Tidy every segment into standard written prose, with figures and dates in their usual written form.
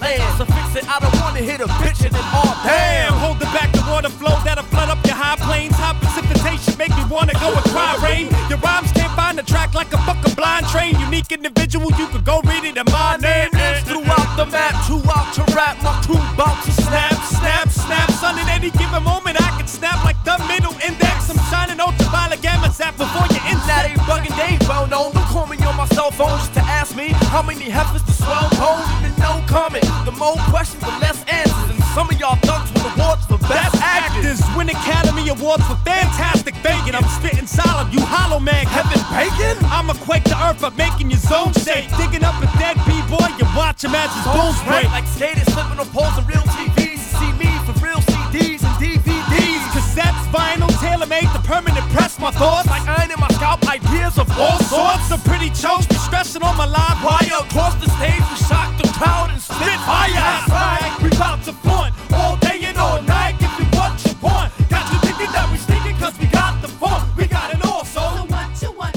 land. So fix it, I don't wanna hit a bitch and then all damn. Hold it back, the water flow that'll flood up your high plains. High precipitation make me wanna go and cry rain. Your rhymes can't find the track like a fucking blind train. Unique individual, you could go read it in my name. Throughout the map, too out to rap, my crew bout to snap, snap, snap. Son, at any given moment I can snap like the middle index. I'm shining ultraviolet gamma zap before you insect. That ain't bugging, they ain't well known. Don't call me on my cell phone just to ask me how many heifers to swell bones. Even no comment. The more questions, the less answers. And some of y'all thugs win awards for best actors. Win Academy Awards for fantastic bacon. I'm spitting solid, you hollow man. Kevin Bacon? I'ma quake the earth up, making your zone shake. Digging up a dead B-boy, you watch him as his bones break. Like skaters slipping on poles and real TVs. See me for real CDs and DVDs. Cassettes, vinyl, tailor-made to permanent press my thoughts. Like iron in my scalp, ideas of all sorts. Of pretty chokes, be stressing on my live wire. Across the stage, we shock the crowd and spit fire. That's right, we bout to flaunt all day and all night. Give you what you want. Got you thinking that we stinking cause we got the funk. We got it all, so what you want?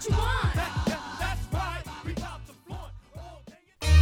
That's right, we bout to flaunt all day and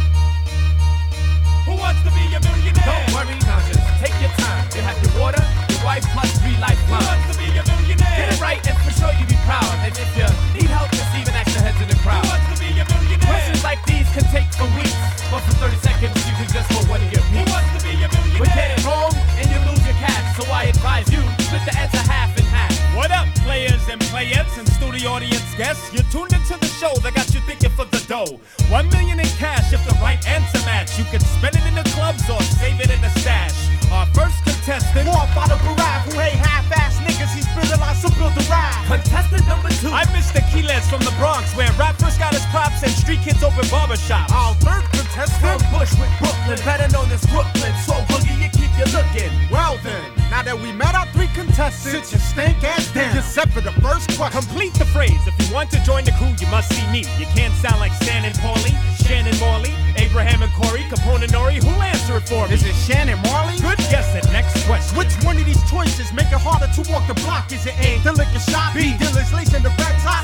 Who wants to be a millionaire? Don't worry, now just take your time. You have your water, your wife, plus 3 lifelines. Who wants to be a millionaire? Get it right and for sure you be proud. And if you need help, just even extra heads in the crowd. Who wants to be a millionaire? Questions like these can take for weeks, but for 30 seconds you can just go one of your Who peeps. wants to be a millionaire? But get it wrong and you lose your cash, so I advise you split the answer half and half. What up, players and playettes and studio audience guests? You're tuned into the show that got you thinking for the dough. 1 million in cash if the right answer match. You can spend it in the clubs or save it in the stash. Our first contestant, Walk by the Barack who hate half-ass niggas. He's building like some build a ride. Contestant number 2. I'm Mr. Quiles from the Bronx, where rap first got his props and street kids open barbershops. Our third contestant, From Bushwick, Brooklyn, better known as Brooklyn. So boogie, you keep you looking. well then, now that we met our 3 contestants, sit your stank ass down. Get set for the first question. Complete the phrase. If you want to join the crew, you must see me. You can't sound like Stan and Paulie, Shannon Morley, Abraham and Corey, Capone and Nori. Who'll answer it for me? Is it Shannon Marley? Good guess. It. Next question. Which one of these choices make it harder to walk the block? Is it A, the liquor shop, B, dealers lacing the red tie,